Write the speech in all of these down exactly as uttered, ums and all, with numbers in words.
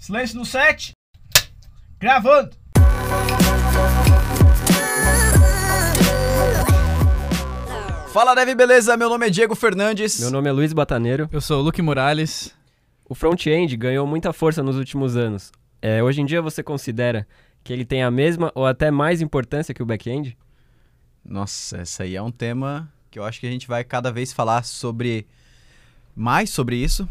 Silêncio no set. Gravando. Fala, Dev, beleza? Meu nome é Diego Fernandes. Meu nome é Luiz Bataneiro. Eu sou o Luque Morales. O front-end ganhou muita força nos últimos anos. É, hoje em dia você considera que ele tem a mesma ou até mais importância que o back-end? Nossa, esse aí é um tema que eu acho que a gente vai cada vez falar sobre mais sobre isso,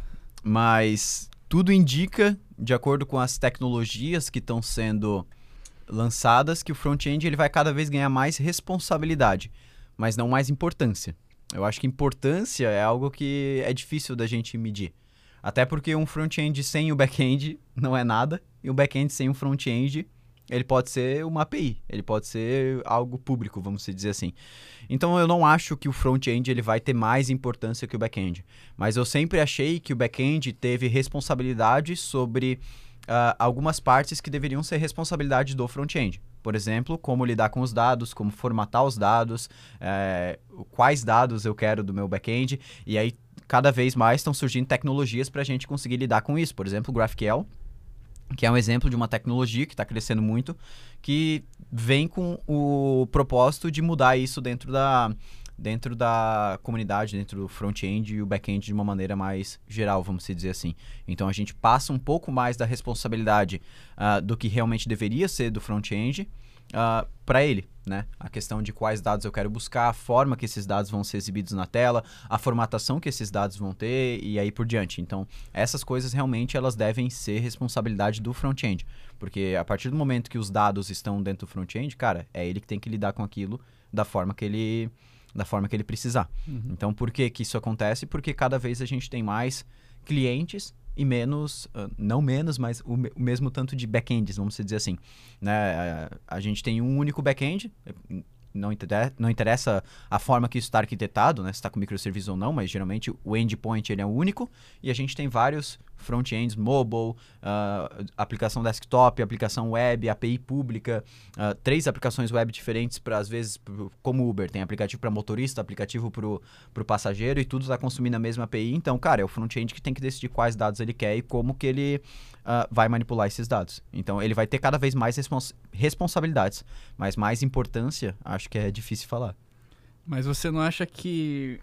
mas tudo indica, de acordo com as tecnologias que estão sendo lançadas, que o front-end ele vai cada vez ganhar mais responsabilidade, mas não mais importância. Eu acho que importância é algo que é difícil da gente medir. Até porque um front-end sem o back-end não é nada, e um back-end sem um front-end, ele pode ser uma A P I, ele pode ser algo público, vamos dizer assim. Então eu não acho que o front-end ele vai ter mais importância que o back-end, mas eu sempre achei que o back-end teve responsabilidade sobre uh, algumas partes que deveriam ser responsabilidade do front-end. Por exemplo, como lidar com os dados, como formatar os dados, é, quais dados eu quero do meu back-end, e aí cada vez mais estão surgindo tecnologias para a gente conseguir lidar com isso. Por exemplo, o GraphQL, que é um exemplo de uma tecnologia que está crescendo muito, que vem com o propósito de mudar isso dentro da, dentro da comunidade, dentro do front-end e o back-end de uma maneira mais geral, vamos dizer assim. Então a gente passa um pouco mais da responsabilidade uh, do que realmente deveria ser do front-end uh, para ele, né? A questão de quais dados eu quero buscar, a forma que esses dados vão ser exibidos na tela, a formatação que esses dados vão ter e aí por diante. Então, essas coisas realmente elas devem ser responsabilidade do front-end, porque a partir do momento que os dados estão dentro do front-end, cara, é ele que tem que lidar com aquilo da forma que ele, da forma que ele precisar. Uhum. Então, por que que isso acontece? Porque cada vez a gente tem mais clientes e menos, uh, não menos, mas o, me- o mesmo tanto de back-ends, vamos dizer assim. Né? A, a gente tem um único back-end, não, inter- não interessa a forma que isso está arquitetado, né? Se está com microserviços ou não, mas geralmente o endpoint ele é o único, e a gente tem vários front-ends, mobile, uh, aplicação desktop, aplicação web, A P I pública, uh, três aplicações web diferentes para, às vezes, pro, como Uber, tem aplicativo para motorista, aplicativo para o passageiro, e tudo está consumindo a mesma A P I. Então, cara, é o front-end que tem que decidir quais dados ele quer e como que ele uh, vai manipular esses dados. Então, ele vai ter cada vez mais respons- responsabilidades, mas mais importância, acho que é difícil falar. Mas você não acha que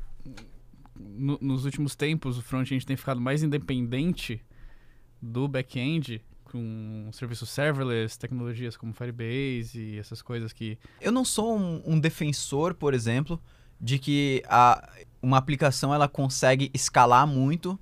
no, nos últimos tempos o front-end tem ficado mais independente do back-end com serviços serverless, tecnologias como Firebase e essas coisas que... Eu não sou um, um defensor, por exemplo, de que a, uma aplicação ela consegue escalar muito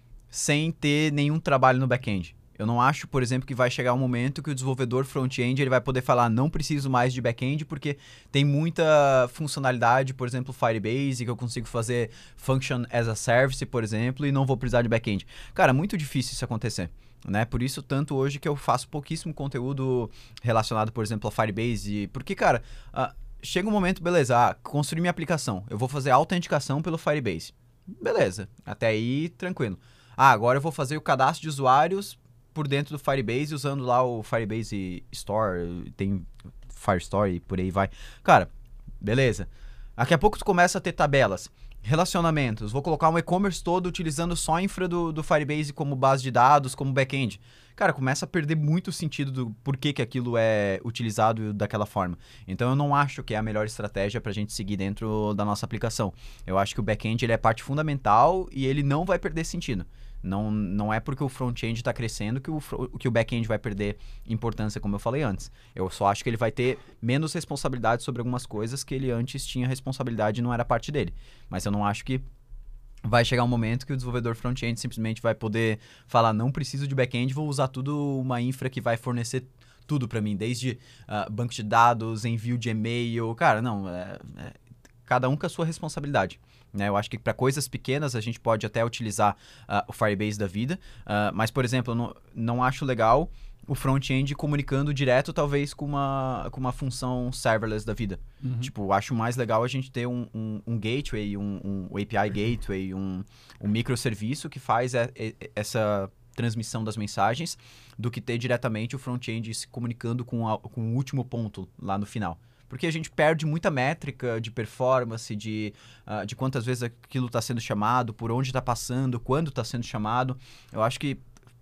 sem ter nenhum trabalho no back-end. Eu não acho, por exemplo, que vai chegar um momento que o desenvolvedor front-end ele vai poder falar não preciso mais de back-end porque tem muita funcionalidade, por exemplo, Firebase, que eu consigo fazer Function as a Service, por exemplo, e não vou precisar de back-end. Cara, muito difícil isso acontecer. Né? Por isso, tanto hoje que eu faço pouquíssimo conteúdo relacionado, por exemplo, a Firebase. Porque, cara, uh, chega um momento, beleza, ah, construir minha aplicação. Eu vou fazer autenticação pelo Firebase. Beleza, até aí tranquilo. Ah, agora eu vou fazer o cadastro de usuários por dentro do Firebase, usando lá o Firebase Store, tem Firestore e por aí vai. Cara, beleza. Daqui a pouco tu começa a ter tabelas, relacionamentos. Vou colocar um e-commerce todo utilizando só a infra do, do Firebase como base de dados, como back-end. Cara, começa a perder muito sentido do porquê que aquilo é utilizado daquela forma. Então, eu não acho que é a melhor estratégia para a gente seguir dentro da nossa aplicação. Eu acho que o back-end ele é parte fundamental e ele não vai perder sentido. Não, não é porque o front-end está crescendo que o, que o back-end vai perder importância, como eu falei antes. Eu só acho que ele vai ter menos responsabilidade sobre algumas coisas que ele antes tinha responsabilidade e não era parte dele. Mas eu não acho que vai chegar um momento que o desenvolvedor front-end simplesmente vai poder falar não preciso de back-end, vou usar tudo uma infra que vai fornecer tudo para mim, desde uh, banco de dados, envio de e-mail. Cara, não, é, é, cada um com a sua responsabilidade. Né? Eu acho que para coisas pequenas a gente pode até utilizar uh, o Firebase da vida, uh, mas, por exemplo, eu não, não acho legal o front-end comunicando direto, talvez, com uma, com uma função serverless da vida. Uhum. Tipo, acho mais legal a gente ter um, um, um gateway, um, um A P I gateway, um, um microserviço que faz a, a, essa transmissão das mensagens, do que ter diretamente o front-end se comunicando com, a, com o último ponto lá no final. Porque a gente perde muita métrica de performance, de, uh, de quantas vezes aquilo está sendo chamado, por onde está passando, quando está sendo chamado. Eu acho que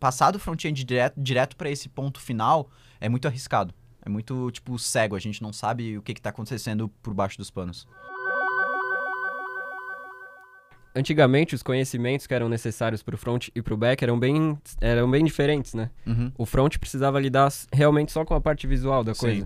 passar do front-end direto, direto para esse ponto final é muito arriscado. É muito, tipo, cego. A gente não sabe o que está acontecendo por baixo dos panos. Antigamente, os conhecimentos que eram necessários para o front e para o back eram bem, eram bem diferentes, né? Uhum. O front precisava lidar realmente só com a parte visual da coisa. Sim.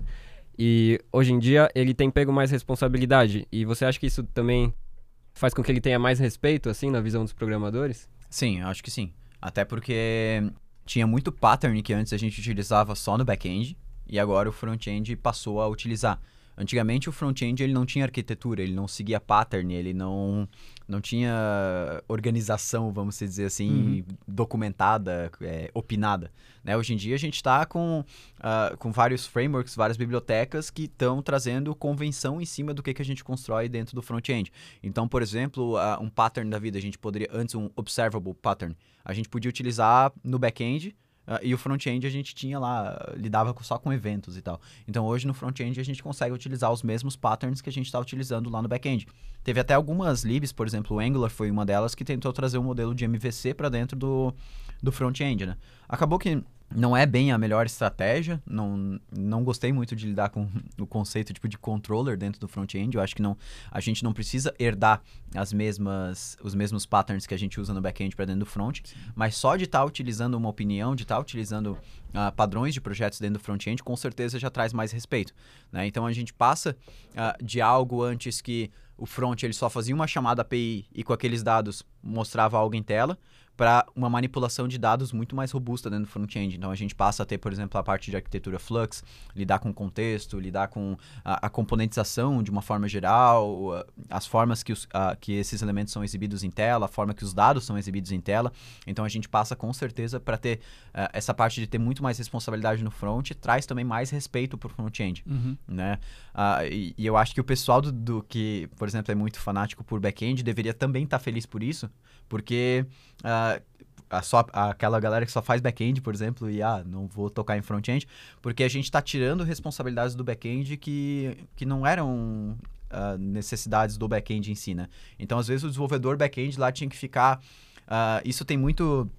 E hoje em dia ele tem pego mais responsabilidade. E você acha que isso também faz com que ele tenha mais respeito, assim, na visão dos programadores? Sim, acho que sim. Até porque tinha muito pattern que antes a gente utilizava só no back-end e agora o front-end passou a utilizar. Antigamente o front-end ele não tinha arquitetura, ele não seguia pattern, ele não, não tinha organização, vamos dizer assim, uhum. documentada, é, opinada. Né? Hoje em dia a gente está com, uh, com vários frameworks, várias bibliotecas que estão trazendo convenção em cima do que, que a gente constrói dentro do front-end. Então, por exemplo, uh, um pattern da vida, a gente poderia, antes um observable pattern, a gente podia utilizar no back-end. Uh, e o front-end a gente tinha lá, lidava só com eventos e tal. Então hoje no front-end a gente consegue utilizar os mesmos patterns que a gente está utilizando lá no back-end. Teve até algumas libs, por exemplo, o Angular foi uma delas que tentou trazer um modelo de M V C para dentro do, do front-end, né? Acabou que não é bem a melhor estratégia, não, não gostei muito de lidar com o conceito tipo de controller dentro do front-end, eu acho que não, a gente não precisa herdar as mesmas, os mesmos patterns que a gente usa no back-end para dentro do front, Sim. mas só de estar tá utilizando uma opinião, de estar tá utilizando uh, padrões de projetos dentro do front-end, com certeza já traz mais respeito. Né? Então a gente passa uh, de algo antes que o front ele só fazia uma chamada A P I e com aqueles dados mostrava algo em tela, para uma manipulação de dados muito mais robusta dentro do front-end. Então, a gente passa a ter, por exemplo, a parte de arquitetura Flux, lidar com contexto, lidar com a, a componentização de uma forma geral, a, as formas que, os, a, que esses elementos são exibidos em tela, a forma que os dados são exibidos em tela. Então, a gente passa, com certeza, para ter uh, essa parte de ter muito mais responsabilidade no front, traz também mais respeito para o front-end. Uhum. Né? Uh, e, e eu acho que o pessoal do, do que, por exemplo, é muito fanático por back-end, deveria também estar tá feliz por isso, porque... Uh, A só, aquela galera que só faz back-end, por exemplo, e ah, não vou tocar em front-end, porque a gente está tirando responsabilidades do back-end que, que não eram uh, necessidades do back-end em si, né? Então, às vezes, o desenvolvedor back-end lá tinha que ficar... Uh, isso tem muito...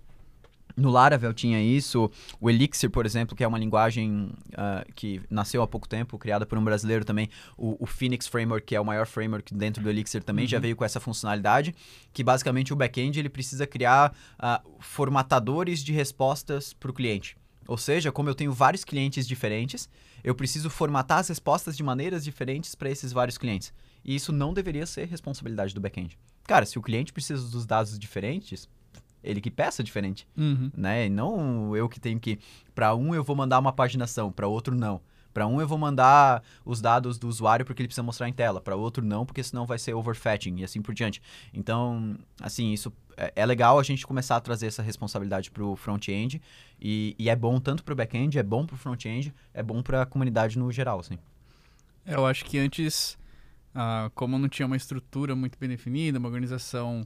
No Laravel tinha isso, o Elixir, por exemplo, que é uma linguagem uh, que nasceu há pouco tempo, criada por um brasileiro também, o, o Phoenix Framework, que é o maior framework dentro do Elixir também, uhum. já veio com essa funcionalidade, que basicamente o back-end ele precisa criar uh, formatadores de respostas para o cliente. Ou seja, como eu tenho vários clientes diferentes, eu preciso formatar as respostas de maneiras diferentes para esses vários clientes. E isso não deveria ser responsabilidade do back-end. Cara, se o cliente precisa dos dados diferentes... ele que peça diferente, uhum. né? E não eu que tenho que... Para um eu vou mandar uma paginação, para outro não. Para um eu vou mandar os dados do usuário porque ele precisa mostrar em tela. Para outro não, porque senão vai ser overfetching e assim por diante. Então, assim, isso é, é legal a gente começar a trazer essa responsabilidade para o front-end. E, e é bom tanto para o back-end, é bom para o front-end, é bom para a comunidade no geral, assim. É, eu acho que antes, ah, como não tinha uma estrutura muito bem definida, uma organização...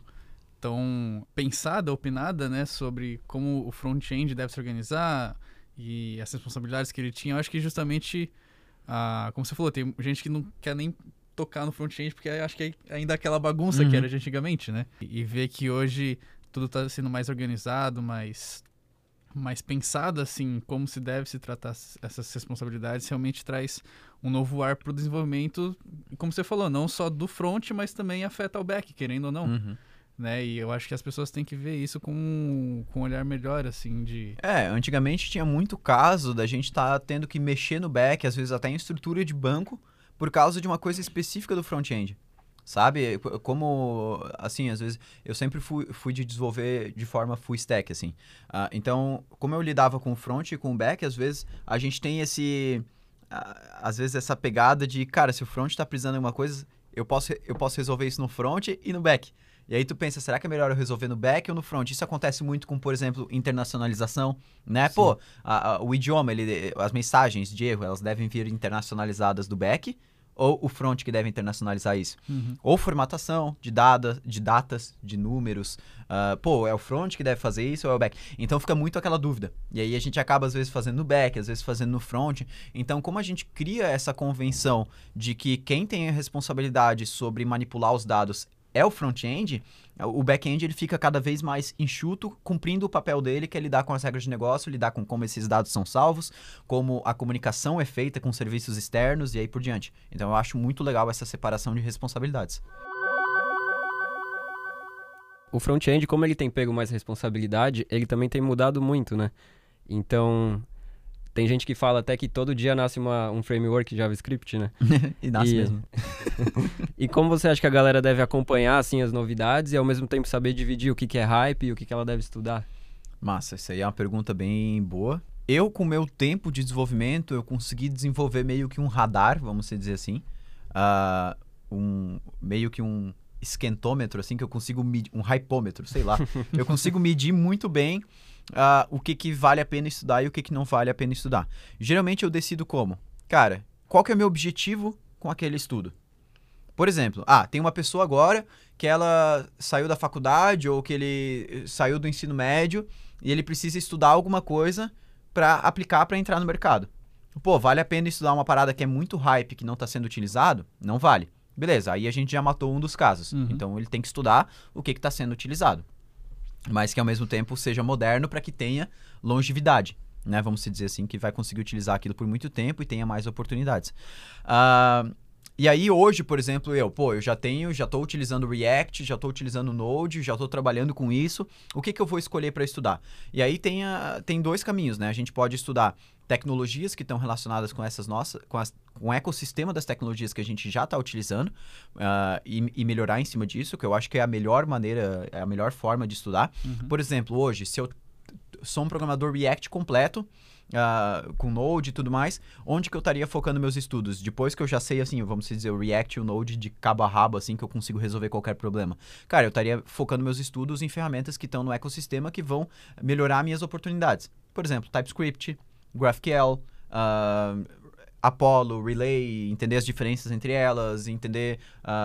tão pensada, opinada, né, sobre como o front-end deve se organizar e as responsabilidades que ele tinha. Eu acho que justamente, ah, como você falou, tem gente que não quer nem tocar no front-end porque acho que é ainda aquela bagunça uhum. que era de antigamente, né? E, e ver que hoje tudo está sendo mais organizado, mais, mais pensado, assim, como se deve se tratar essas responsabilidades, realmente traz um novo ar para o desenvolvimento, como você falou, não só do front, mas também afeta o back, querendo ou não. Uhum. Né? E eu acho que as pessoas têm que ver isso com, com um olhar melhor, assim, de... É, antigamente tinha muito caso da gente estar tá tendo que mexer no back, às vezes até em estrutura de banco, por causa de uma coisa específica do front-end, sabe? Como, assim, às vezes, eu sempre fui, fui de desenvolver de forma full stack, assim. Uh, então, como eu lidava com o front e com o back, às vezes a gente tem esse... Uh, às vezes essa pegada de, cara, se o front está precisando de alguma coisa, eu posso, eu posso resolver isso no front e no back. E aí tu pensa, será que é melhor eu resolver no back ou no front? Isso acontece muito com, por exemplo, internacionalização, né? Sim. Pô, a, a, o idioma, ele, as mensagens de erro, elas devem vir internacionalizadas do back ou o front que deve internacionalizar isso? Uhum. Ou formatação de, dada, de datas, de números. Uh, pô, é o front que deve fazer isso ou é o back? Então fica muito aquela dúvida. E aí a gente acaba às vezes fazendo no back, às vezes fazendo no front. Então como a gente cria essa convenção de que quem tem a responsabilidade sobre manipular os dados é o front-end, o back-end ele fica cada vez mais enxuto, cumprindo o papel dele, que é lidar com as regras de negócio, lidar com como esses dados são salvos, como a comunicação é feita com serviços externos e aí por diante. Então eu acho muito legal essa separação de responsabilidades. O front-end, como ele tem pego mais responsabilidade, ele também tem mudado muito, né? Então, tem gente que fala até que todo dia nasce uma, um framework JavaScript, né? E nasce E- mesmo. E como você acha que a galera deve acompanhar, assim, as novidades e ao mesmo tempo saber dividir o que, que é hype e o que, que ela deve estudar? Massa, isso aí é uma pergunta bem boa. Eu, com o meu tempo de desenvolvimento, eu consegui desenvolver meio que um radar, vamos dizer assim. Ah, um, meio que um esquentômetro, assim, que eu consigo medir, um hypômetro, sei lá. Eu consigo medir muito bem ah, o que, que vale a pena estudar e o que, que não vale a pena estudar. Geralmente eu decido como? Cara, qual que é o meu objetivo com aquele estudo? Por exemplo, ah, tem uma pessoa agora que ela saiu da faculdade ou que ele saiu do ensino médio e ele precisa estudar alguma coisa para aplicar para entrar no mercado. Pô, vale a pena estudar uma parada que é muito hype, que não está sendo utilizado? Não vale. Beleza, aí a gente já matou um dos casos. Uhum. Então ele tem que estudar o que está sendo utilizado. Mas que ao mesmo tempo seja moderno para que tenha longevidade. Né? Vamos dizer assim, que vai conseguir utilizar aquilo por muito tempo e tenha mais oportunidades. Ah... E aí hoje, por exemplo, eu, pô, eu já tenho, já estou utilizando React, já estou utilizando Node, já estou trabalhando com isso. O que, que eu vou escolher para estudar? E aí tem, a, tem dois caminhos, né? A gente pode estudar tecnologias que estão relacionadas com essas nossas, com, as, com o ecossistema das tecnologias que a gente já está utilizando uh, e, e melhorar em cima disso, que eu acho que é a melhor maneira, é a melhor forma de estudar. Uhum. Por exemplo, hoje, se eu sou um programador React completo, Uh, com Node e tudo mais, onde que eu estaria focando meus estudos? Depois que eu já sei, assim, vamos dizer, o React e o Node de cabo a rabo, assim, que eu consigo resolver qualquer problema. Cara, eu estaria focando meus estudos em ferramentas que estão no ecossistema que vão melhorar minhas oportunidades. Por exemplo, TypeScript, GraphQL, uh, Apollo, Relay, entender as diferenças entre elas, entender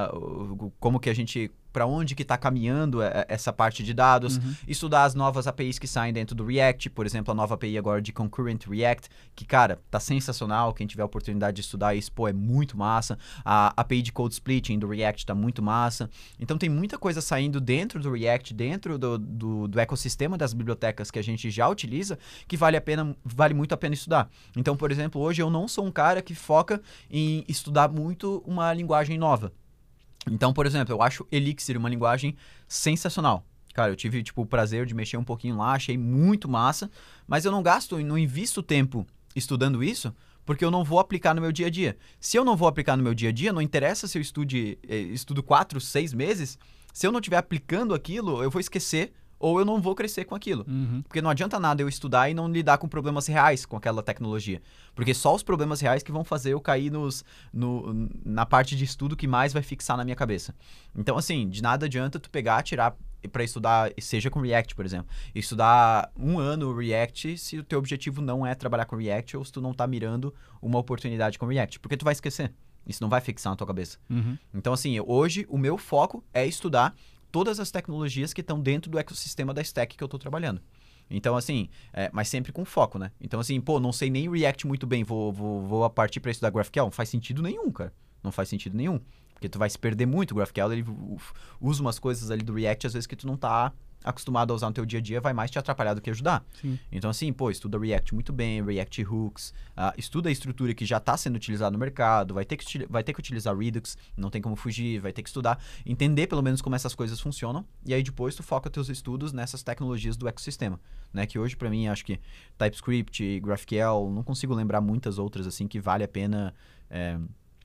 uh, como que a gente... para onde que está caminhando essa parte de dados, Uhum. estudar as novas A P Is que saem dentro do React, por exemplo, a nova A P I agora de Concurrent React, que, cara, tá sensacional, quem tiver a oportunidade de estudar isso, pô, é muito massa. A A P I de Code Splitting do React tá muito massa. Então tem muita coisa saindo dentro do React, dentro do, do, do ecossistema das bibliotecas que a gente já utiliza, que vale, a pena, vale muito a pena estudar. Então, por exemplo, hoje eu não sou um cara que foca em estudar muito uma linguagem nova. Então, por exemplo, eu acho Elixir uma linguagem sensacional. Cara, eu tive tipo, o prazer de mexer um pouquinho lá, achei muito massa, mas eu não gasto, não invisto tempo estudando isso, porque eu não vou aplicar no meu dia a dia. Se eu não vou aplicar no meu dia a dia, não interessa se eu estude, eh, estudo quatro, seis meses, se eu não estiver aplicando aquilo, eu vou esquecer ou eu não vou crescer com aquilo. Uhum. Porque não adianta nada eu estudar e não lidar com problemas reais com aquela tecnologia. Porque só os problemas reais que vão fazer eu cair nos, no, na parte de estudo que mais vai fixar na minha cabeça. Então, assim, de nada adianta tu pegar, tirar para estudar, seja com React, por exemplo. Estudar um ano React se o teu objetivo não é trabalhar com React ou se tu não tá mirando uma oportunidade com React. Porque tu vai esquecer. Isso não vai fixar na tua cabeça. Uhum. Então, assim, hoje o meu foco é estudar todas as tecnologias que estão dentro do ecossistema da stack que eu estou trabalhando. Então, assim, é, mas sempre com foco, né? Então, assim, pô, não sei nem React muito bem, vou, vou, vou partir para estudar GraphQL. Não faz sentido nenhum, cara. Não faz sentido nenhum. Porque tu vai se perder muito. O GraphQL, ele usa umas coisas ali do React, às vezes, que tu não tá acostumado a usar no teu dia a dia, vai mais te atrapalhar do que ajudar. Sim. Então, assim, pô, estuda React muito bem, React Hooks, uh, estuda a estrutura que já está sendo utilizada no mercado, vai ter, que, vai ter que utilizar Redux, não tem como fugir, vai ter que estudar, entender pelo menos como essas coisas funcionam, e aí depois tu foca teus estudos nessas tecnologias do ecossistema, né? Que hoje, para mim, acho que TypeScript, GraphQL, não consigo lembrar muitas outras, assim, que vale a pena... É...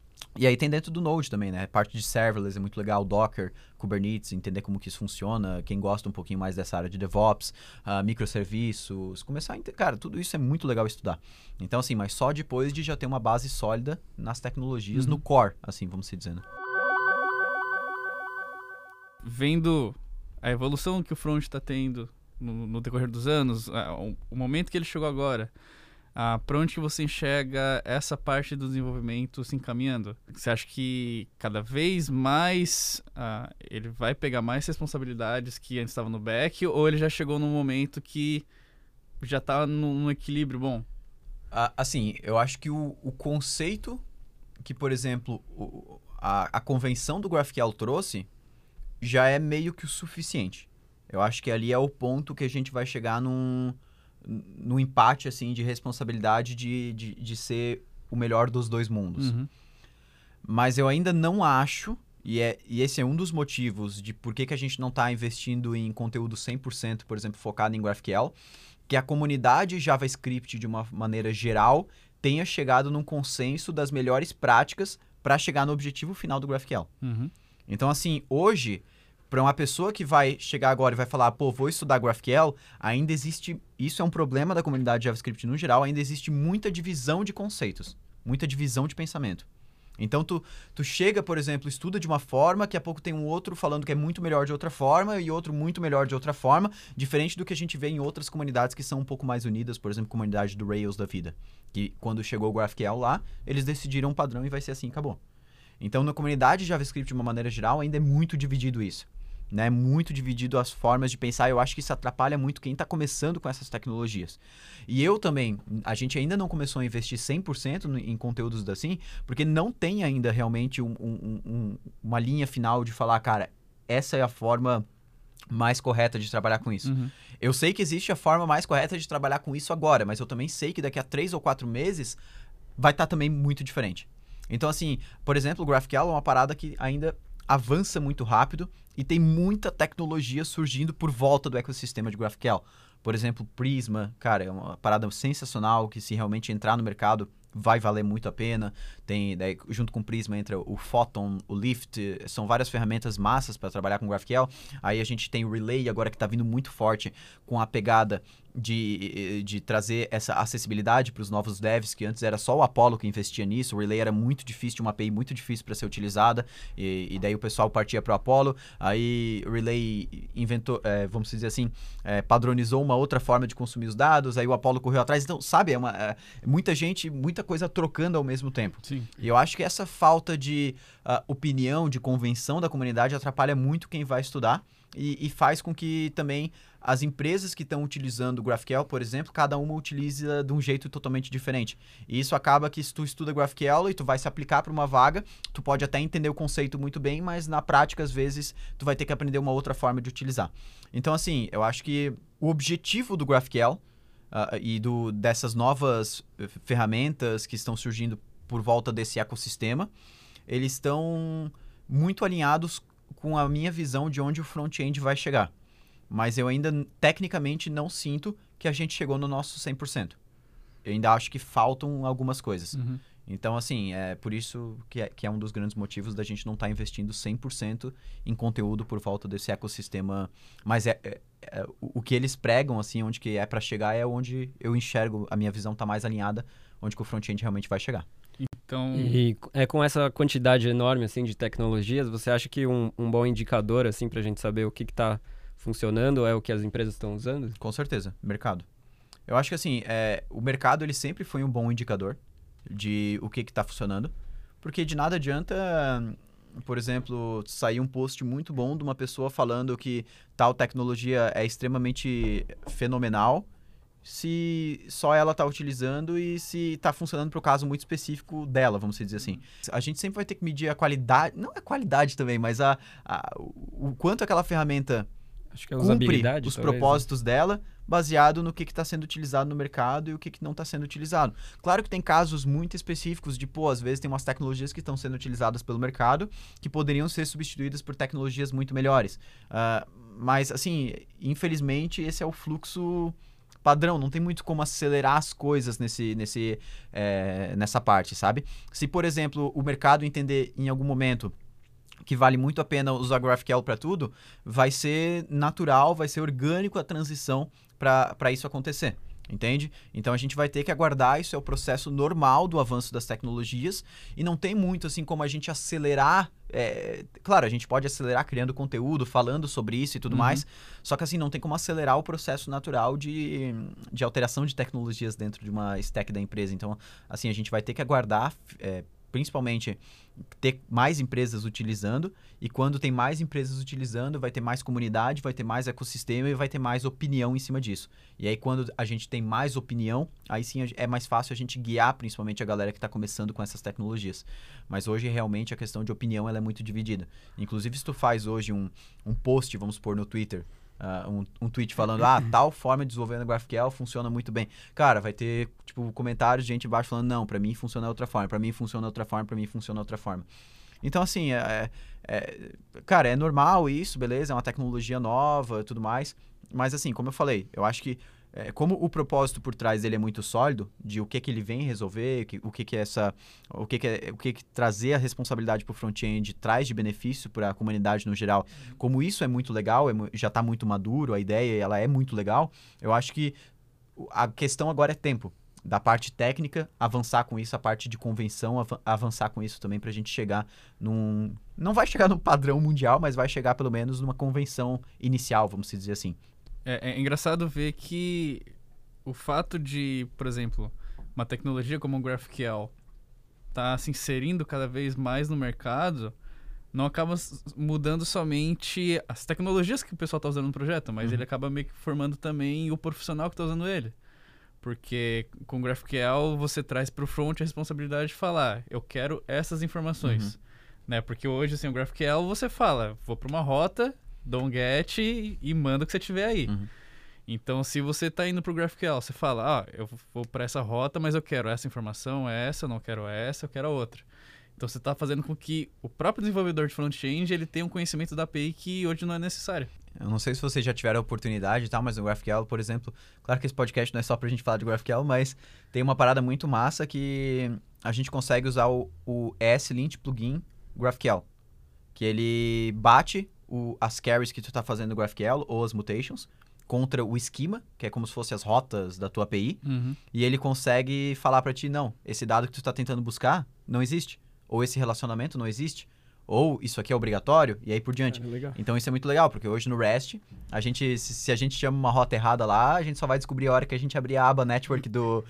E aí tem dentro do Node também, né? Parte de serverless é muito legal, Docker, Kubernetes, entender como que isso funciona, quem gosta um pouquinho mais dessa área de DevOps, uh, microserviços, começar a entender, cara, tudo isso é muito legal estudar. Então, assim, mas só depois de já ter uma base sólida nas tecnologias, Uhum. no core, assim, vamos se dizendo. Vendo a evolução que o front está tendo no, no decorrer dos anos, a, o, o momento que ele chegou agora, ah, para onde que você enxerga essa parte do desenvolvimento se encaminhando? Você acha que cada vez mais ah, ele vai pegar mais responsabilidades que antes estava no back, ou ele já chegou num momento que já está num, num equilíbrio bom? Ah, assim, eu acho que o, o conceito que, por exemplo, o, a, a convenção do GraphQL trouxe já é meio que o suficiente. Eu acho que ali é o ponto que a gente vai chegar num, num empate, assim, de responsabilidade de, de, de ser o melhor dos dois mundos. Uhum. Mas eu ainda não acho, e, é, e esse é um dos motivos de por que, que a gente não está investindo em conteúdo cem por cento, por exemplo, focado em GraphQL, que a comunidade JavaScript, de uma maneira geral, tenha chegado num consenso das melhores práticas para chegar no objetivo final do GraphQL. Uhum. Então, assim, hoje, para uma pessoa que vai chegar agora e vai falar, pô, vou estudar GraphQL, ainda existe, isso é um problema da comunidade JavaScript no geral, ainda existe muita divisão de conceitos, muita divisão de pensamento. Então, tu, tu chega, por exemplo, estuda de uma forma, daqui a pouco tem um outro falando que é muito melhor de outra forma e outro muito melhor de outra forma, diferente do que a gente vê em outras comunidades que são um pouco mais unidas, por exemplo, a comunidade do Rails da vida, que quando chegou o GraphQL lá, eles decidiram um padrão e vai ser assim, acabou. Então, na comunidade JavaScript, de uma maneira geral, ainda é muito dividido isso. Né, muito dividido as formas de pensar. Eu acho que isso atrapalha muito quem está começando com essas tecnologias. E eu também, a gente ainda não começou a investir cem por cento no, em conteúdos assim, porque não tem ainda realmente um, um, um, uma linha final de falar, cara, essa é a forma mais correta de trabalhar com isso. Uhum. Eu sei que existe a forma mais correta de trabalhar com isso agora, mas eu também sei que daqui a três ou quatro meses vai estar tá também muito diferente. Então, assim, por exemplo, o GraphQL é uma parada que ainda avança muito rápido e tem muita tecnologia surgindo por volta do ecossistema de GraphQL. Por exemplo, Prisma, cara, é uma parada sensacional que se realmente entrar no mercado vai valer muito a pena. Tem, daí, junto com o Prisma entra o Photon, o Lift, são várias ferramentas massas para trabalhar com GraphQL. Aí a gente tem o Relay agora que está vindo muito forte com a pegada de, de trazer essa acessibilidade para os novos devs, que antes era só o Apollo que investia nisso. O Relay era muito difícil, uma A P I muito difícil para ser utilizada, e, e daí o pessoal partia para o Apollo. Aí o Relay inventou, é, vamos dizer assim, é, padronizou uma outra forma de consumir os dados, aí o Apollo correu atrás. Então, sabe, é, uma, é muita gente, muita coisa trocando ao mesmo tempo. Sim. E eu acho que essa falta de uh, opinião, de convenção da comunidade atrapalha muito quem vai estudar e, e faz com que também as empresas que estão utilizando o GraphQL, por exemplo, cada uma utiliza de um jeito totalmente diferente. E isso acaba que se tu estuda GraphQL e tu vai se aplicar para uma vaga, tu pode até entender o conceito muito bem, mas na prática, às vezes, tu vai ter que aprender uma outra forma de utilizar. Então, assim, eu acho que o objetivo do GraphQL uh, e do, dessas novas ferramentas que estão surgindo por volta desse ecossistema, eles estão muito alinhados com a minha visão de onde o front-end vai chegar. Mas eu ainda, tecnicamente, não sinto que a gente chegou no nosso cem por cento. Eu ainda acho que faltam algumas coisas. Uhum. Então, assim, é por isso que é, que é um dos grandes motivos da gente não estar tá investindo cem por cento em conteúdo por volta desse ecossistema. Mas é, é, é o, o que eles pregam, assim, onde que é para chegar, é onde eu enxergo, a minha visão está mais alinhada, onde que o front-end realmente vai chegar. Então... E é, com essa quantidade enorme, assim, de tecnologias, você acha que um, um bom indicador, assim, pra gente saber o que que tá funcionando é o que as empresas estão usando? Com certeza, mercado. Eu acho que, assim, é, o mercado, ele sempre foi um bom indicador de o que está funcionando, porque de nada adianta, por exemplo, sair um post muito bom de uma pessoa falando que tal tecnologia é extremamente fenomenal, se só ela está utilizando e se está funcionando para o caso muito específico dela, vamos dizer assim. A gente sempre vai ter que medir a qualidade, não a qualidade também, mas a, a, o quanto aquela ferramenta Acho que é cumpre usabilidade, os talvez, propósitos né? dela, baseado no que está sendo utilizado no mercado e o que, que não está sendo utilizado. Claro que tem casos muito específicos de, pô, às vezes tem umas tecnologias que estão sendo utilizadas pelo mercado que poderiam ser substituídas por tecnologias muito melhores. Uh, mas, assim, infelizmente, esse é o fluxo padrão. Não tem muito como acelerar as coisas nesse, nesse, é, nessa parte, sabe? Se, por exemplo, o mercado entender em algum momento que vale muito a pena usar GraphQL para tudo, vai ser natural, vai ser orgânico a transição para isso acontecer, entende? Então a gente vai ter que aguardar, isso é o processo normal do avanço das tecnologias e não tem muito assim como a gente acelerar, é, claro, a gente pode acelerar criando conteúdo, falando sobre isso e tudo uhum. mais, só que assim não tem como acelerar o processo natural de, de alteração de tecnologias dentro de uma stack da empresa, então assim a gente vai ter que aguardar, é, principalmente ter mais empresas utilizando, e quando tem mais empresas utilizando, vai ter mais comunidade, vai ter mais ecossistema e vai ter mais opinião em cima disso. E aí quando a gente tem mais opinião, aí sim é mais fácil a gente guiar principalmente a galera que está começando com essas tecnologias. Mas hoje realmente a questão de opinião ela é muito dividida. Inclusive se tu faz hoje um, um post, vamos supor, no Twitter, Uh, um, um tweet falando, ah, tal forma de desenvolver no GraphQL funciona muito bem. Cara, vai ter, tipo, comentários de gente embaixo falando, não, pra mim funciona outra forma, pra mim funciona outra forma, pra mim funciona outra forma. Então, assim, é, é, cara, é normal isso, beleza, é uma tecnologia nova e tudo mais, mas assim, como eu falei, eu acho que é, como o propósito por trás dele é muito sólido, de o que que ele vem resolver, que, o que que essa, o que que, é, o que que trazer a responsabilidade para o front-end traz de benefício para a comunidade no geral, como isso é muito legal, é, já está muito maduro, a ideia ela é muito legal, eu acho que a questão agora é tempo, da parte técnica, avançar com isso, a parte de convenção, av avançar com isso também para a gente chegar num... Não vai chegar num padrão mundial, mas vai chegar pelo menos numa convenção inicial, vamos dizer assim. É, é engraçado ver que o fato de, por exemplo, uma tecnologia como o GraphQL tá se inserindo cada vez mais no mercado, não acaba mudando somente as tecnologias que o pessoal está usando no projeto, mas uhum. ele acaba meio que formando também o profissional que está usando ele. Porque com o GraphQL você traz para o front a responsabilidade de falar, eu quero essas informações. Uhum. Né? Porque hoje, assim, o GraphQL você fala, vou para uma rota, dou um get e, e manda o que você tiver aí. Uhum. Então, se você está indo para o GraphQL, você fala, ah, eu vou para essa rota, mas eu quero essa informação, essa, eu não quero essa, eu quero a outra. Então, você está fazendo com que o próprio desenvolvedor de front-end ele tenha um conhecimento da A P I que hoje não é necessário. Eu não sei se vocês já tiveram a oportunidade e tal, mas no GraphQL, por exemplo, claro que esse podcast não é só pra gente falar de GraphQL, mas tem uma parada muito massa que a gente consegue usar o, o ESLint plugin GraphQL, que ele bate o, as carries que tu tá fazendo no GraphQL ou as mutations contra o esquema, que é como se fossem as rotas da tua A P I, uhum. e ele consegue falar pra ti, não, esse dado que tu tá tentando buscar não existe, ou esse relacionamento não existe, ou isso aqui é obrigatório, e aí por diante. É, então isso é muito legal, porque hoje no REST, a gente, se, se a gente chama uma rota errada lá, a gente só vai descobrir a hora que a gente abrir a aba network do,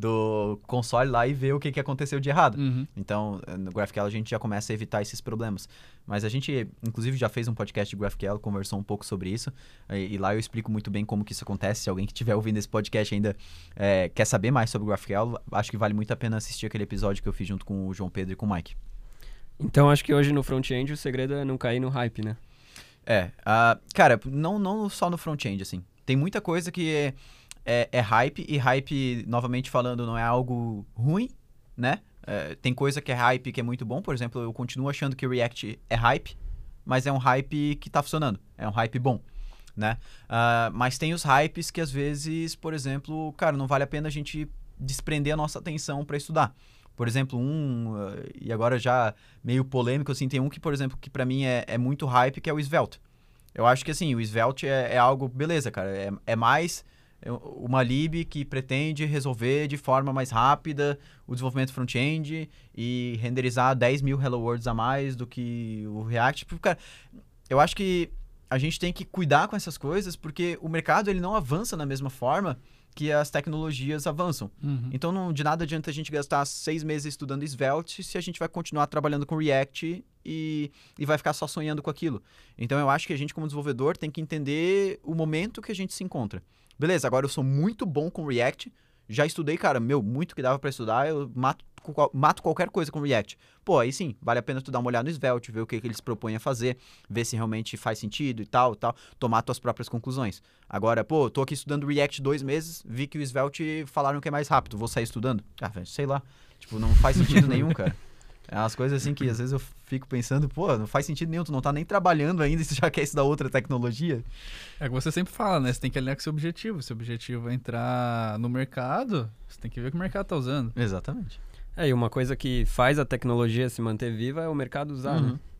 do console lá e ver o que, que aconteceu de errado. Uhum. Então, no GraphQL a gente já começa a evitar esses problemas. Mas a gente, inclusive, já fez um podcast de GraphQL, conversou um pouco sobre isso, e, e lá eu explico muito bem como que isso acontece. Se alguém que estiver ouvindo esse podcast ainda é, quer saber mais sobre o GraphQL, acho que vale muito a pena assistir aquele episódio que eu fiz junto com o João Pedro e com o Mike. Então, acho que hoje no front-end o segredo é não cair no hype, né? É, uh, cara, não, não só no front-end, assim. Tem muita coisa que é, é, é hype, e hype, novamente falando, não é algo ruim, né? É, tem coisa que é hype que é muito bom, por exemplo, eu continuo achando que o React é hype, mas é um hype que tá funcionando, é um hype bom, né? Uh, mas tem os hypes que às vezes, por exemplo, cara, não vale a pena a gente desprender a nossa atenção para estudar. Por exemplo, um, uh, e agora já meio polêmico, assim, tem um que, por exemplo, que pra mim é, é muito hype, que é o Svelte. Eu acho que, assim, o Svelte é, é algo, beleza, cara, é, é mais uma lib que pretende resolver de forma mais rápida o desenvolvimento front-end e renderizar dez mil Hello Worlds a mais do que o React. Porque, cara, eu acho que a gente tem que cuidar com essas coisas, porque o mercado ele não avança da mesma forma que as tecnologias avançam. Uhum. Então, não, de nada adianta a gente gastar seis meses estudando Svelte se a gente vai continuar trabalhando com React e, e vai ficar só sonhando com aquilo. Então, eu acho que a gente, como desenvolvedor, tem que entender o momento que a gente se encontra. Beleza, agora eu sou muito bom com React, já estudei, cara, meu, muito que dava para estudar, eu mato, mato qualquer coisa com React. Pô, aí sim, vale a pena tu dar uma olhada no Svelte, ver o que, que eles propõem a fazer, ver se realmente faz sentido e tal, tal, tomar tuas próprias conclusões. Agora, pô, tô aqui estudando React dois meses, vi que o Svelte falaram que é mais rápido, vou sair estudando? Ah, sei lá, tipo, não faz sentido nenhum, cara. É umas coisas assim que às vezes eu fico pensando, pô, não faz sentido nenhum, tu não tá nem trabalhando ainda e você já quer estudar outra tecnologia. É que você sempre fala, né? Você tem que alinhar com o seu objetivo. Se o objetivo é entrar no mercado, você tem que ver o que o mercado tá usando. Exatamente. É, e uma coisa que faz a tecnologia se manter viva é o mercado usar, uhum. né?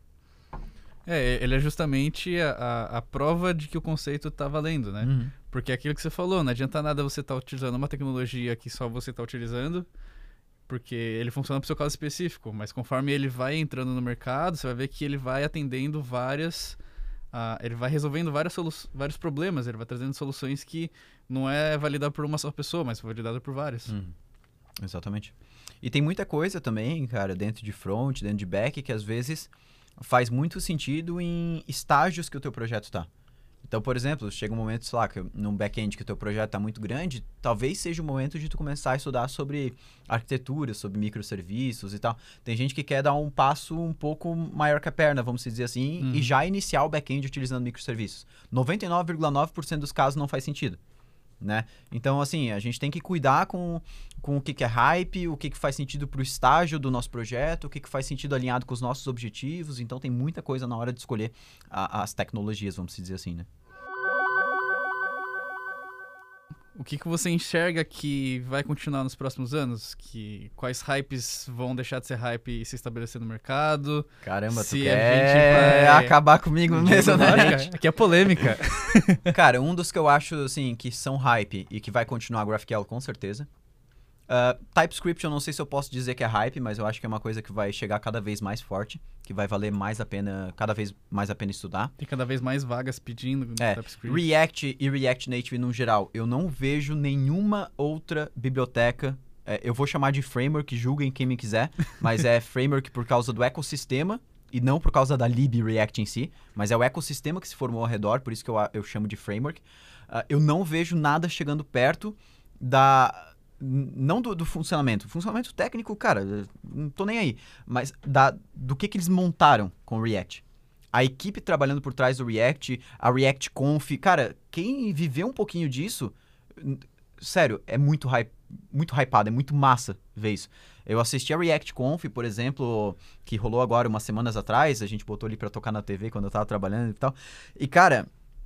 É, ele é justamente a, a, a prova de que o conceito tá valendo, né? Uhum. Porque é aquilo que você falou, não adianta nada você estar tá utilizando uma tecnologia que só você tá utilizando, porque ele funciona para o seu caso específico, mas conforme ele vai entrando no mercado, você vai ver que ele vai atendendo várias... Uh, ele vai resolvendo várias solu- vários problemas, ele vai trazendo soluções que não é validado por uma só pessoa, mas validado por várias. Hum. Exatamente. E tem muita coisa também, cara, dentro de front, dentro de back, que às vezes faz muito sentido em estágios que o teu projeto tá. Então, por exemplo, chega um momento, sei lá, que num back-end que o teu projeto está muito grande, talvez seja o momento de tu começar a estudar sobre arquitetura, sobre microserviços e tal. Tem gente que quer dar um passo um pouco maior que a perna, vamos dizer assim, Uhum. e já iniciar o back-end utilizando microserviços. noventa e nove vírgula nove por cento dos casos não faz sentido, né? Então, assim, a gente tem que cuidar com, com o que, que é hype, o que, que faz sentido para o estágio do nosso projeto, o que, que faz sentido alinhado com os nossos objetivos. Então, tem muita coisa na hora de escolher a, as tecnologias, vamos dizer assim, né? O que, que você enxerga que vai continuar nos próximos anos? Que, quais hypes vão deixar de ser hype e se estabelecer no mercado? Caramba, Se tu a quer gente vai- acabar comigo mesmo, né? Lógico, aqui é polêmica. Cara, um dos que eu acho, assim, que são hype e que vai continuar GraphQL com certeza. Uh, TypeScript eu não sei se eu posso dizer que é hype, mas eu acho que é uma coisa que vai chegar cada vez mais forte, que vai valer mais a pena, cada vez mais a pena estudar. Tem cada vez mais vagas pedindo É, TypeScript. React e React Native no geral, eu não vejo nenhuma outra biblioteca, é, eu vou chamar de framework, julguem quem me quiser, mas é framework por causa do ecossistema e não por causa da lib React em si, mas é o ecossistema que se formou ao redor, por isso que eu, eu chamo de framework. Uh, eu não vejo nada chegando perto da... Não do, do funcionamento. Funcionamento técnico, cara, não tô nem aí. Mas da, do que, que eles montaram com o React. A equipe trabalhando por trás do React, a React Conf. Cara, quem viveu um pouquinho disso, sério, é muito, hype, muito hypado, é muito massa ver isso. Eu assisti a React Conf, por exemplo, que rolou agora umas semanas atrás, a gente botou ali pra tocar na T V quando eu tava trabalhando e tal. E, cara,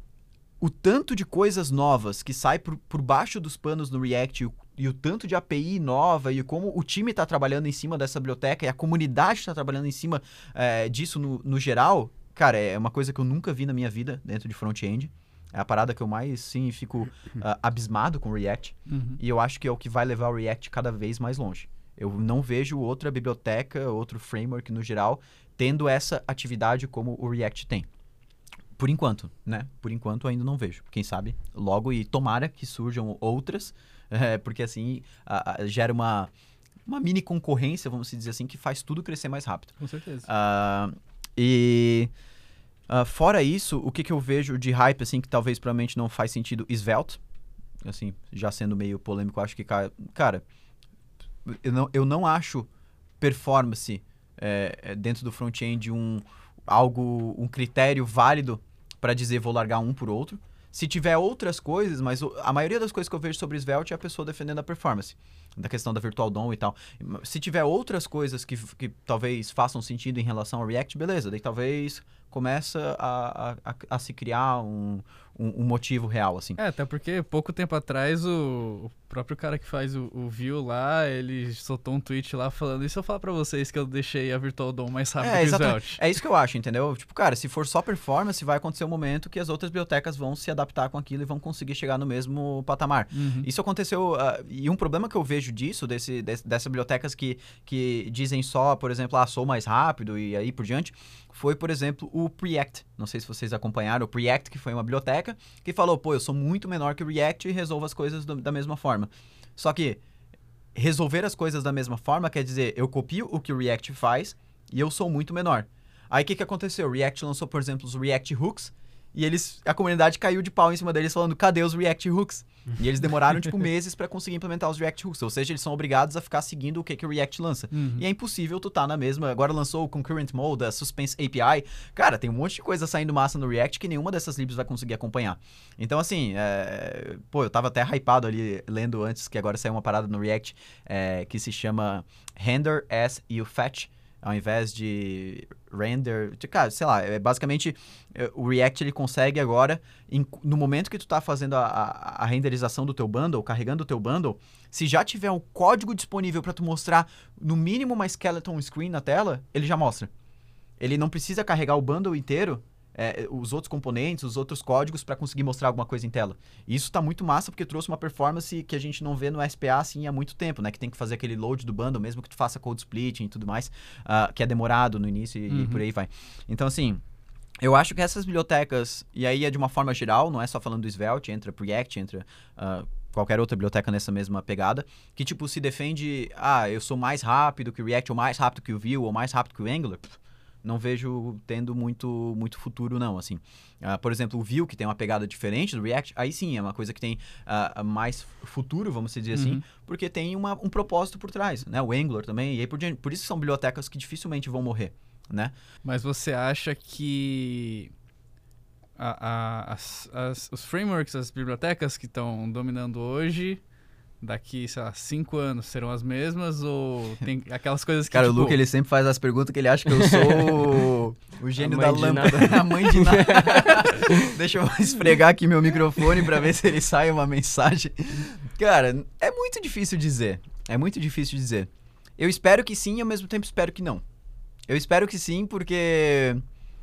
o tanto de coisas novas que sai por, por baixo dos panos no React e o, e o tanto de A P I nova e como o time está trabalhando em cima dessa biblioteca e a comunidade está trabalhando em cima é, disso no, no geral, cara, é uma coisa que eu nunca vi na minha vida dentro de front-end. É a parada que eu mais, sim, fico uh, abismado com o React. Uhum. E eu acho que é o que vai levar o React cada vez mais longe. Eu não vejo outra biblioteca, outro framework no geral, tendo essa atividade como o React tem. Por enquanto, né? Por enquanto ainda não vejo. Quem sabe logo e tomara que surjam outras, é, porque assim a, a, gera uma, uma mini concorrência, vamos dizer assim, que faz tudo crescer mais rápido. Com certeza. Uh, e uh, fora isso, o que, que eu vejo de hype, assim, que talvez provavelmente não faz sentido, Svelte. Assim, já sendo meio polêmico, acho que, cara, eu não, eu não acho performance é, dentro do front-end um... algo, um critério válido para dizer vou largar um por outro. Se tiver outras coisas, mas a maioria das coisas que eu vejo sobre Svelte é a pessoa defendendo a performance, da questão da Virtual D O M e tal. Se tiver outras coisas que, que talvez façam sentido em relação ao React, beleza, daí talvez começa a, a, a, a se criar um, um, um motivo real, assim. É, até porque pouco tempo atrás o, o próprio cara que faz o, o Vue lá, ele soltou um tweet lá falando, e se eu falar pra vocês que eu deixei a Virtual D O M mais rápido É, que o exatamente. Svelte? É isso que eu acho, entendeu? Tipo, cara, se for só performance, vai acontecer um momento que as outras bibliotecas vão se adaptar com aquilo e vão conseguir chegar no mesmo patamar. Uhum. Isso aconteceu, uh, e um problema que eu vejo disso, desse, desse, dessas bibliotecas que, que dizem só, por exemplo, ah, sou mais rápido e aí por diante, foi, por exemplo, o Preact. Não sei se vocês acompanharam o Preact, que foi uma biblioteca que falou, pô, eu sou muito menor que o React e resolvo as coisas do, da mesma forma. Só que resolver as coisas da mesma forma quer dizer, eu copio o que o React faz e eu sou muito menor. Aí o que, que aconteceu? O React lançou, por exemplo, os React Hooks e eles, a comunidade caiu de pau em cima deles falando, cadê os React Hooks? E eles demoraram, tipo, meses para conseguir implementar os React Hooks. Ou seja, eles são obrigados a ficar seguindo o que, que o React lança. Uhum. E é impossível tu tá na mesma... Agora lançou o Concurrent Mode, a Suspense A P I. Cara, tem um monte de coisa saindo massa no React que nenhuma dessas libs vai conseguir acompanhar. Então, assim, é... pô, eu tava até hypado ali, lendo antes, que agora saiu uma parada no React é, que se chama Render as You Fetch, ao invés de render, cara, sei lá, é basicamente o React ele consegue agora, em, no momento que tu tá fazendo a, a, a renderização do teu bundle, carregando o teu bundle, se já tiver um código disponível para tu mostrar no mínimo uma skeleton screen na tela, ele já mostra. Ele não precisa carregar o bundle inteiro, é, os outros componentes, os outros códigos para conseguir mostrar alguma coisa em tela. E isso tá muito massa porque trouxe uma performance que a gente não vê no S P A assim há muito tempo, né? Que tem que fazer aquele load do bundle, mesmo que tu faça code splitting e tudo mais, uh, que é demorado no início e, Uhum. e por aí vai. Então, assim, eu acho que essas bibliotecas, e aí é de uma forma geral, não é só falando do Svelte, entra Preact, entra uh, qualquer outra biblioteca nessa mesma pegada, que tipo se defende, ah, eu sou mais rápido que o React, ou mais rápido que o Vue, ou mais rápido que o Angular. Não vejo tendo muito, muito futuro, não, assim. Uh, por exemplo, o Vue, que tem uma pegada diferente do React, aí sim, é uma coisa que tem uh, mais futuro, vamos dizer Uhum. assim, porque tem uma, um propósito por trás, né? O Angular também, e aí por diante. Por isso são bibliotecas que dificilmente vão morrer, né? Mas você acha que a- a- as- as- os frameworks, as bibliotecas que estão dominando hoje, daqui, sei lá, cinco anos serão as mesmas? Ou tem aquelas coisas que, Cara, tipo... o Luca, ele sempre faz as perguntas que ele acha que eu sou o, o gênio A da mãe de lâmpada, a mãe de nada. Deixa eu esfregar aqui meu microfone pra ver se ele sai uma mensagem. Cara, é muito difícil dizer. É muito difícil dizer. Eu espero que sim e ao mesmo tempo espero que não. Eu espero que sim porque,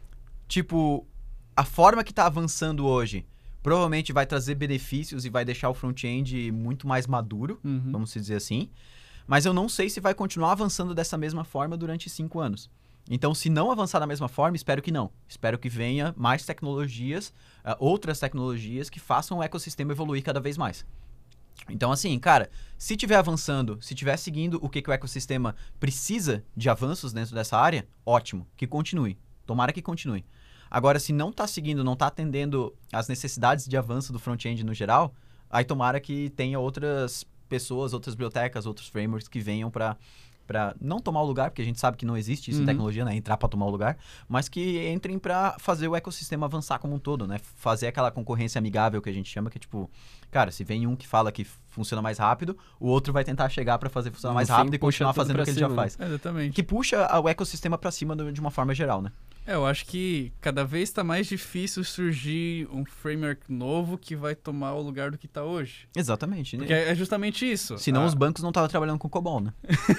tipo, a forma que tá avançando hoje provavelmente vai trazer benefícios e vai deixar o front-end muito mais maduro, Uhum. vamos dizer assim. Mas eu não sei se vai continuar avançando dessa mesma forma durante cinco anos. Então, se não avançar da mesma forma, espero que não. Espero que venha mais tecnologias, uh, outras tecnologias que façam o ecossistema evoluir cada vez mais. Então, assim, cara, se tiver avançando, se tiver seguindo o que, que o ecossistema precisa de avanços dentro dessa área, ótimo, que continue. Tomara que continue. Agora, se não está seguindo, não está atendendo às necessidades de avanço do front-end no geral, aí tomara que tenha outras pessoas, outras bibliotecas, outros frameworks que venham para para não tomar o lugar, porque a gente sabe que não existe isso Uhum. em tecnologia, né? Entrar para tomar o lugar, mas que entrem para fazer o ecossistema avançar como um todo, né? Fazer aquela concorrência amigável que a gente chama, que é tipo, cara, se vem um que fala que funciona mais rápido, o outro vai tentar chegar para fazer funcionar No mais fim, rápido e puxa continuar tudo fazendo pra o que ele cima, já né? faz. Exatamente. Que puxa o ecossistema para cima do- de uma forma geral, né? É, eu acho que cada vez está mais difícil surgir um framework novo que vai tomar o lugar do que está hoje. Exatamente. Porque é justamente isso. Senão Ah, os bancos não estavam trabalhando com COBOL, né?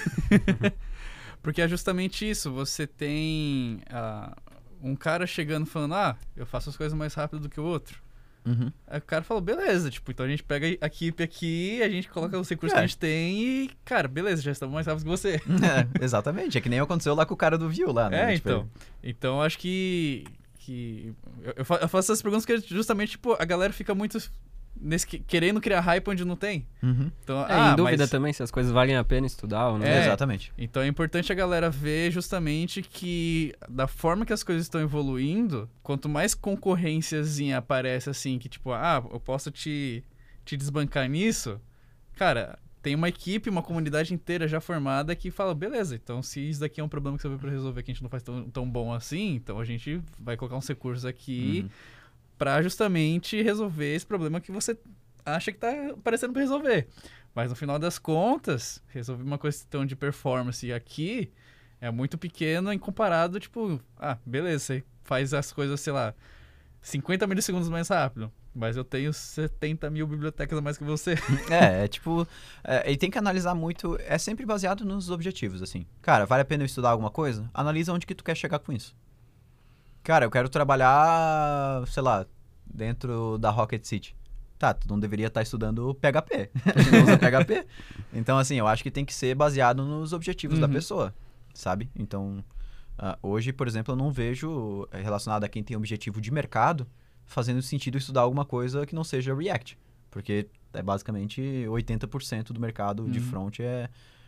Porque é justamente isso. Você tem ah, um cara chegando falando, ah, eu faço as coisas mais rápido do que o outro. Uhum. Aí o cara falou, beleza, tipo, então a gente pega a equipe aqui, a gente coloca os recursos É. que a gente tem e, cara, beleza, já estamos mais rápidos que você. É, exatamente. É que nem aconteceu lá com o cara do Vue lá, né? É, Tipo, então. Então, acho que... que eu, eu fa- eu faço essas perguntas porque justamente, tipo, a galera fica muito nesse, que- querendo criar hype onde não tem. Uhum. Então, É, ah, em dúvida mas- também se as coisas valem a pena estudar ou não. É. Exatamente. Então é importante a galera ver justamente que da forma que as coisas estão evoluindo, quanto mais concorrênciazinha aparece assim, que tipo, ah, eu posso te, te desbancar nisso, cara, tem uma equipe, uma comunidade inteira já formada que fala, beleza, então se isso daqui é um problema que você vai pra resolver que a gente não faz tão, tão bom assim, então a gente vai colocar uns recursos aqui Uhum. pra justamente resolver esse problema que você acha que tá parecendo pra resolver. Mas no final das contas, resolver uma questão de performance aqui é muito pequeno em comparado, tipo, ah, beleza, você faz as coisas, sei lá, cinquenta milissegundos mais rápido, mas eu tenho setenta mil bibliotecas a mais que você. É, é tipo... É, e tem que analisar muito... É sempre baseado nos objetivos, assim. Cara, vale a pena eu estudar alguma coisa? Analisa onde que tu quer chegar com isso. Cara, eu quero trabalhar, sei lá, dentro da Rocket City. Tá, tu não deveria estar estudando P H P. Tu não usa P H P. Então, assim, eu acho que tem que ser baseado nos objetivos da Uhum. pessoa, sabe? Então, ah, hoje, por exemplo, eu não vejo, eh, relacionado a quem tem objetivo de mercado, fazendo sentido estudar alguma coisa que não seja React. Porque é basicamente oitenta por cento do mercado de Uhum. front é...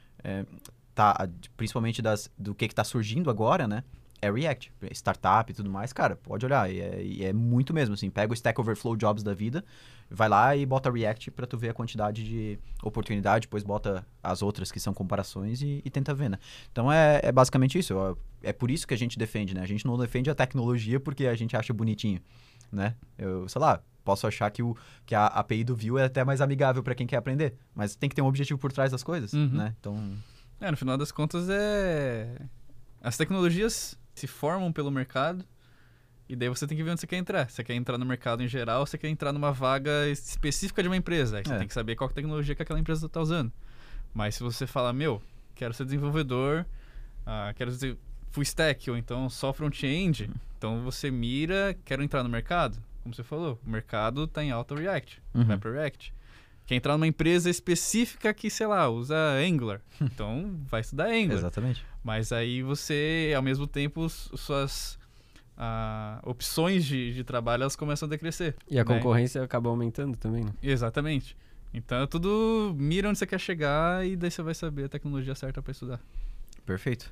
é tá, principalmente das, do que está surgindo agora, né? É React, startup e tudo mais, cara, pode olhar, e é, e é muito mesmo, assim, pega o Stack Overflow Jobs da vida, vai lá e bota React pra tu ver a quantidade de oportunidade, depois bota as outras que são comparações e, e tenta ver, né? Então é, é basicamente isso, ó, é por isso que a gente defende, né? A gente não defende a tecnologia porque a gente acha bonitinho, né? Eu, sei lá, posso achar que, o, que a A P I do Vue é até mais amigável pra quem quer aprender, mas tem que ter um objetivo por trás das coisas, Uhum. né? Então... É, no final das contas é... As tecnologias se formam pelo mercado e daí você tem que ver onde você quer entrar. Você quer entrar no mercado em geral ou você quer entrar numa vaga específica de uma empresa. Aí você É. tem que saber qual tecnologia que aquela empresa está usando. Mas se você fala, meu, quero ser desenvolvedor, ah, quero ser full stack ou então só front-end, então você mira, quero entrar no mercado. Como você falou, o mercado está em alta React, Uhum. vai para React. Quer entrar numa empresa específica que, sei lá, usa Angular. Então, vai estudar Angular. Exatamente. Mas aí você, ao mesmo tempo, s- suas ah, opções de, de trabalho, elas começam a decrescer. E a né? concorrência acaba aumentando também, né? Exatamente. Então é tudo mira onde você quer chegar e daí você vai saber a tecnologia certa para estudar. Perfeito.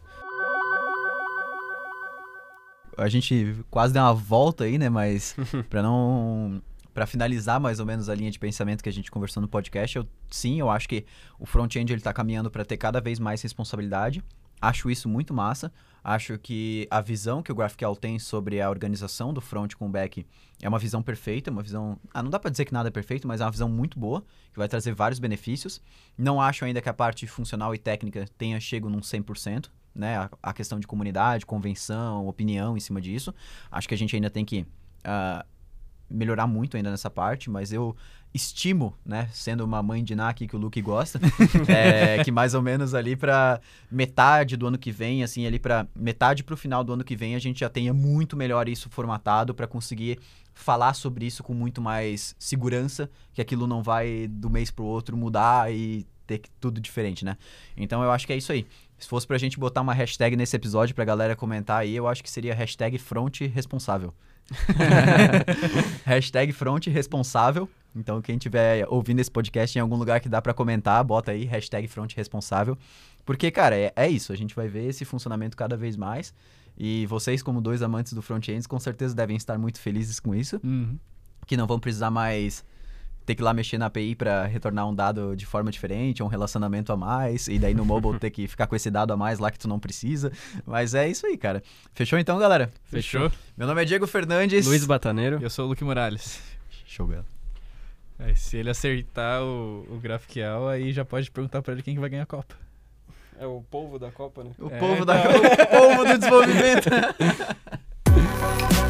A gente quase deu uma volta aí, né? Mas para não... Para finalizar mais ou menos a linha de pensamento que a gente conversou no podcast, eu, sim, eu acho que o front-end ele tá caminhando para ter cada vez mais responsabilidade. Acho isso muito massa. Acho que a visão que o GraphQL tem sobre a organização do front com o back é uma visão perfeita, uma visão... Ah, não dá para dizer que nada é perfeito, mas é uma visão muito boa, que vai trazer vários benefícios. Não acho ainda que a parte funcional e técnica tenha chego num cem por cento, né? A, a questão de comunidade, convenção, opinião em cima disso. Acho que a gente ainda tem que... Uh, melhorar muito ainda nessa parte, mas eu estimo, né, sendo uma mãe de Ná aqui que o Luke gosta, é, que mais ou menos ali para metade do ano que vem, assim, ali para metade para o final do ano que vem, a gente já tenha muito melhor isso formatado para conseguir falar sobre isso com muito mais segurança, que aquilo não vai do mês pro outro mudar e ter tudo diferente, né? Então eu acho que é isso aí. Se fosse pra gente botar uma hashtag nesse episódio pra galera comentar aí, eu acho que seria hashtag front responsável. Hashtag front responsável. Então quem estiver ouvindo esse podcast em algum lugar que dá pra comentar, bota aí hashtag front responsável. Porque, cara, é, é isso. A gente vai ver esse funcionamento cada vez mais. E vocês, como dois amantes do front-end, com certeza devem estar muito felizes com isso. Uhum. Que não vão precisar mais ter que ir lá mexer na A P I para retornar um dado de forma diferente, ou um relacionamento a mais, e daí no mobile ter que ficar com esse dado a mais lá que tu não precisa. Mas é isso aí, cara. Fechou então, galera? Fechou. Meu nome é Diego Fernandes. Luiz Bataneiro. Eu sou o Luque Morales. Show, galera. É, se ele acertar o, o GraphQL, aí já pode perguntar pra ele quem que vai ganhar a Copa. É o polvo da Copa, né? O É, povo, então. da, o povo do desenvolvimento.